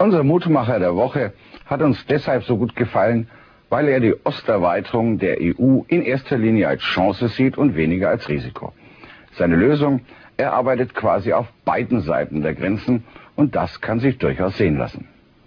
Unser Mutmacher der Woche hat uns deshalb so gut gefallen, weil er die Osterweiterung der EU in erster Linie als Chance sieht und weniger als Risiko. Seine Lösung: er arbeitet quasi auf beiden Seiten der Grenzen, und das kann sich durchaus sehen lassen.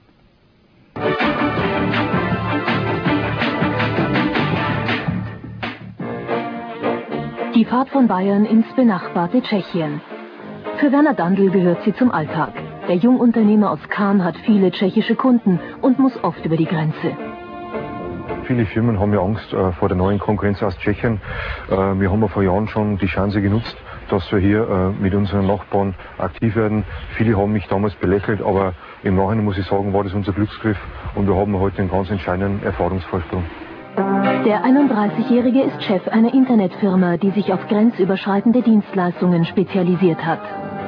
Die Fahrt von Bayern ins benachbarte Tschechien. Für Werner Dandl gehört sie zum Alltag. Der Jungunternehmer aus Cham hat viele tschechische Kunden und muss oft über die Grenze. Viele Firmen haben ja Angst vor der neuen Konkurrenz aus Tschechien. Wir haben vor Jahren schon die Chance genutzt, dass wir hier mit unseren Nachbarn aktiv werden. Viele haben mich damals belächelt, aber im Nachhinein muss ich sagen, war das unser Glücksgriff und wir haben heute einen ganz entscheidenden Erfahrungsvorsprung. Der 31-Jährige ist Chef einer Internetfirma, die sich auf grenzüberschreitende Dienstleistungen spezialisiert hat.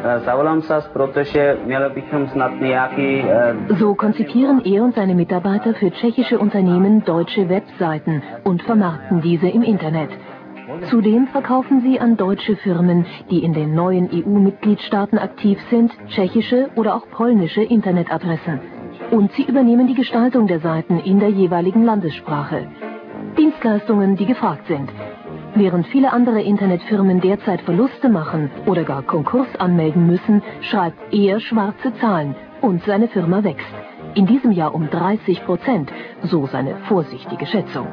So konzipieren er und seine Mitarbeiter für tschechische Unternehmen deutsche Webseiten und vermarkten diese im Internet. Zudem verkaufen sie an deutsche Firmen, die in den neuen EU-Mitgliedstaaten aktiv sind, tschechische oder auch polnische Internetadressen. Und sie übernehmen die Gestaltung der Seiten in der jeweiligen Landessprache. Dienstleistungen, die gefragt sind. Während viele andere Internetfirmen derzeit Verluste machen oder gar Konkurs anmelden müssen, schreibt er schwarze Zahlen und seine Firma wächst. In diesem Jahr um 30%, so seine vorsichtige Schätzung.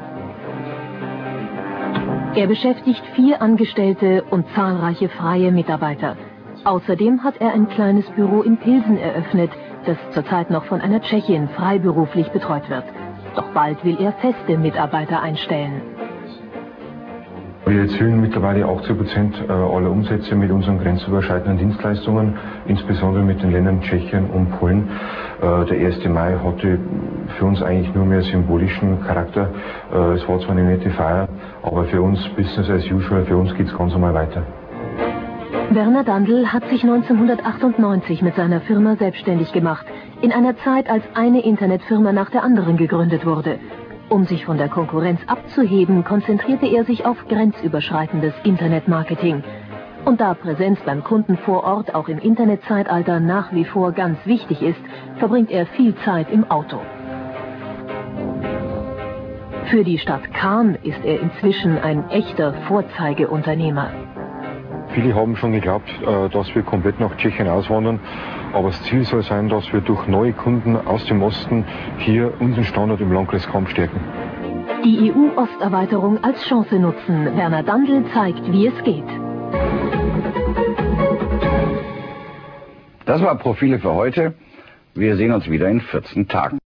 Er beschäftigt 4 Angestellte und zahlreiche freie Mitarbeiter. Außerdem hat er ein kleines Büro in Pilsen eröffnet, das zurzeit noch von einer Tschechin freiberuflich betreut wird. Doch bald will er feste Mitarbeiter einstellen. Wir erzielen mittlerweile 80% aller Umsätze mit unseren grenzüberschreitenden Dienstleistungen, insbesondere mit den Ländern Tschechien und Polen. Der 1. Mai hatte für uns eigentlich nur mehr symbolischen Charakter. Es war zwar eine nette Feier, aber für uns Business as usual, für uns geht es ganz normal weiter. Werner Dandl hat sich 1998 mit seiner Firma selbstständig gemacht, in einer Zeit, als eine Internetfirma nach der anderen gegründet wurde. Um sich von der Konkurrenz abzuheben, konzentrierte er sich auf grenzüberschreitendes Internetmarketing. Und da Präsenz beim Kunden vor Ort auch im Internetzeitalter nach wie vor ganz wichtig ist, verbringt er viel Zeit im Auto. Für die Stadt Cham ist er inzwischen ein echter Vorzeigeunternehmer. Viele haben schon geglaubt, dass wir komplett nach Tschechien auswandern, aber das Ziel soll sein, dass wir durch neue Kunden aus dem Osten hier unseren Standort im Landkreis Cham stärken. Die EU-Osterweiterung als Chance nutzen. Werner Dandl zeigt, wie es geht. Das war Profile für heute. Wir sehen uns wieder in 14 Tagen.